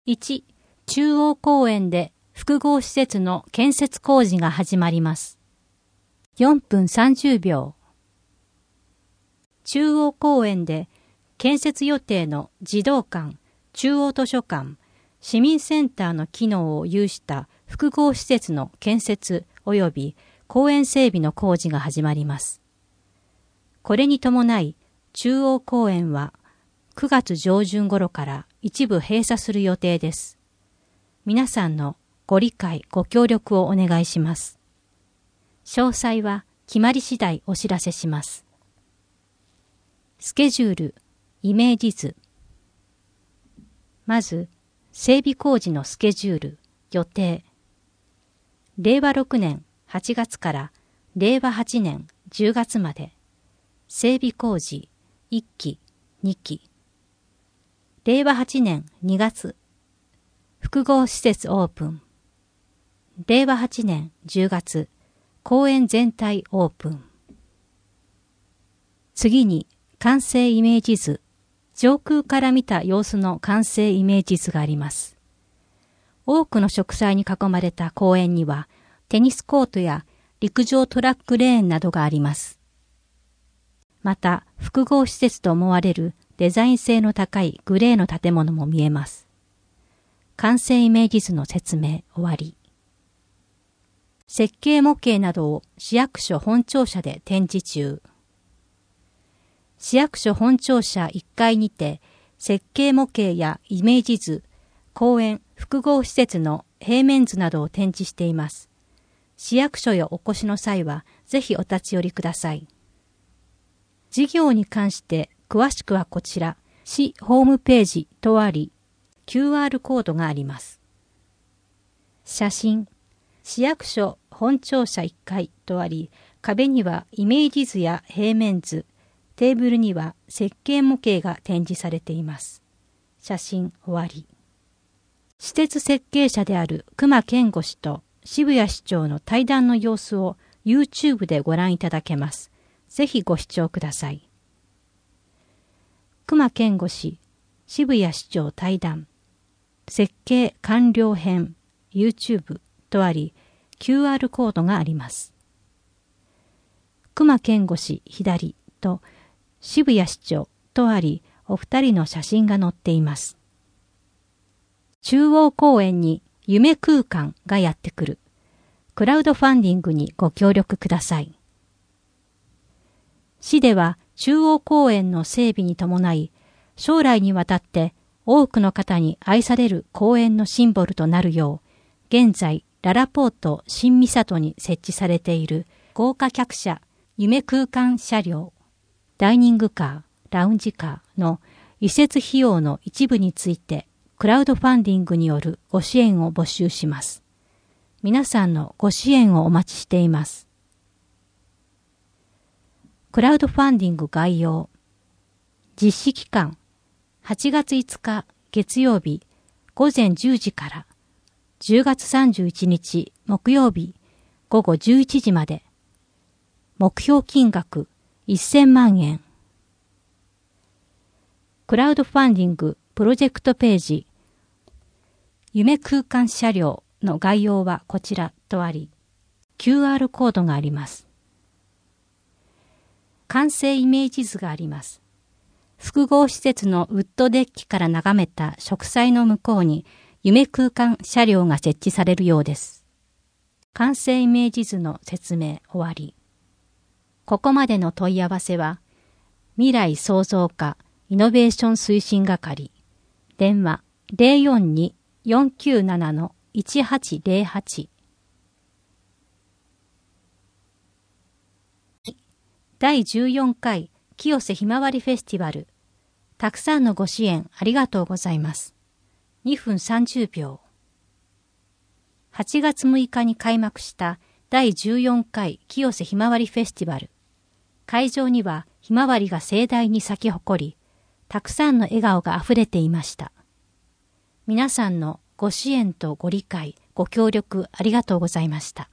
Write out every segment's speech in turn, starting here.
1、中央公園で複合施設の建設工事が始まります。4分30秒。中央公園で建設予定の児童館、中央図書館、市民センターの機能を有した複合施設の建設及び公園整備の工事が始まります。これに伴い、中央公園は9月上旬頃から一部閉鎖する予定です。皆さんのご理解、ご協力をお願いします。詳細は決まり次第お知らせします。スケジュール、イメージ図。まず、整備工事のスケジュール、予定。令和6年8月から令和8年10月まで、整備工事1期、2期。令和8年2月、複合施設オープン。令和8年10月、公園全体オープン。次に、完成イメージ図。上空から見た様子の完成イメージ図があります。多くの植栽に囲まれた公園には、テニスコートや陸上トラックレーンなどがあります。また、複合施設と思われるデザイン性の高いグレーの建物も見えます。完成イメージ図の説明終わり。設計模型などを市役所本庁舎で展示中。市役所本庁舎1階にて、設計模型やイメージ図、公園、複合施設の平面図などを展示しています。市役所へお越しの際は、ぜひお立ち寄りください。事業に関して詳しくはこちら、市ホームページとあり、QR コードがあります。写真、市役所本庁舎1階とあり、壁にはイメージ図や平面図、テーブルには設計模型が展示されています。写真終わり。施設設計者である隈研吾氏と渋谷市長の対談の様子を YouTube でご覧いただけます。ぜひご視聴ください。隈研吾氏、渋谷市長対談、設計完了編、YouTube とあり、QR コードがあります。隈研吾氏左と渋谷市長とあり、お二人の写真が載っています。中央公園に夢空間がやってくる。クラウドファンディングにご協力ください。市では中央公園の整備に伴い、将来にわたって多くの方に愛される公園のシンボルとなるよう、現在ララポート新三郷に設置されている豪華客車夢空間車両、ダイニングカー、ラウンジカーの移設費用の一部についてクラウドファンディングによるご支援を募集します。皆さんのご支援をお待ちしています。クラウドファンディング概要。実施期間8月5日月曜日午前10時から10月31日木曜日午後11時まで。目標金額1000万円。クラウドファンディングプロジェクトページ夢空間車両の概要はこちらとあり、QR コードがあります。完成イメージ図があります。複合施設のウッドデッキから眺めた植栽の向こうに夢空間車両が設置されるようです。完成イメージ図の説明終わり。ここまでの問い合わせは、未来創造課イノベーション推進係、電話042-497-1808。第14回清瀬ひまわりフェスティバル。たくさんのご支援ありがとうございます。2分30秒。8月6日に開幕した第14回清瀬ひまわりフェスティバル。会場にはひまわりが盛大に咲き誇り、たくさんの笑顔があふれていました。皆さんのご支援とご理解、ご協力ありがとうございました。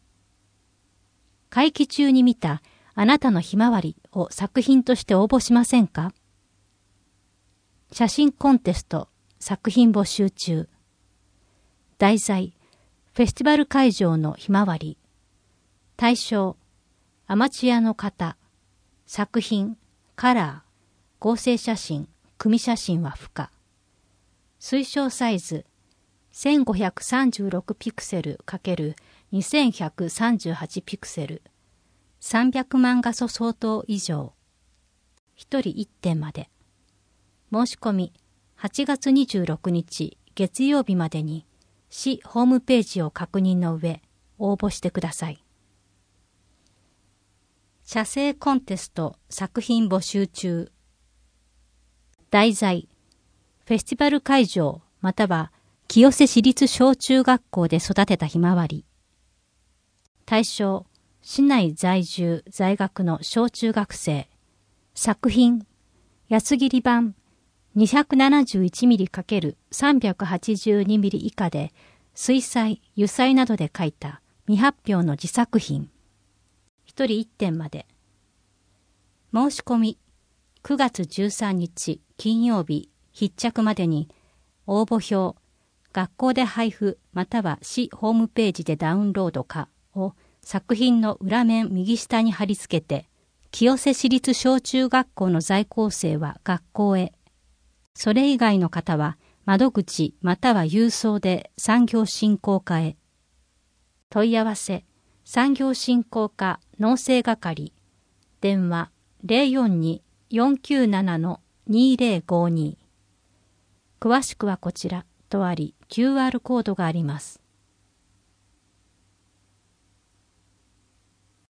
会期中に見たあなたのひまわりを作品として応募しませんか？写真コンテスト作品募集中。題材、フェスティバル会場のひまわり。対象、アマチュアの方。作品、カラー、合成写真、組写真は不可。推奨サイズ、1536ピクセル×2138ピクセル。300万画素相当以上。1人1点まで。申し込み、8月26日月曜日までに市ホームページを確認の上、応募してください。写生コンテスト作品募集中。題材、フェスティバル会場または清瀬市立小中学校で育てたひまわり。対象、市内在住在学の小中学生。作品、安切り版 271mm×382mm 以下で水彩、油彩などで描いた未発表の自作品。1人1点まで。申し込み、9月13日金曜日必着までに応募表、学校で配布または市ホームページでダウンロードかを作品の裏面右下に貼り付けて、清瀬市立小中学校の在校生は学校へ。それ以外の方は窓口または郵送で産業振興課へ。問い合わせ、産業振興課農政係。電話 042-497-2052。詳しくはこちらとあり QR コードがあります。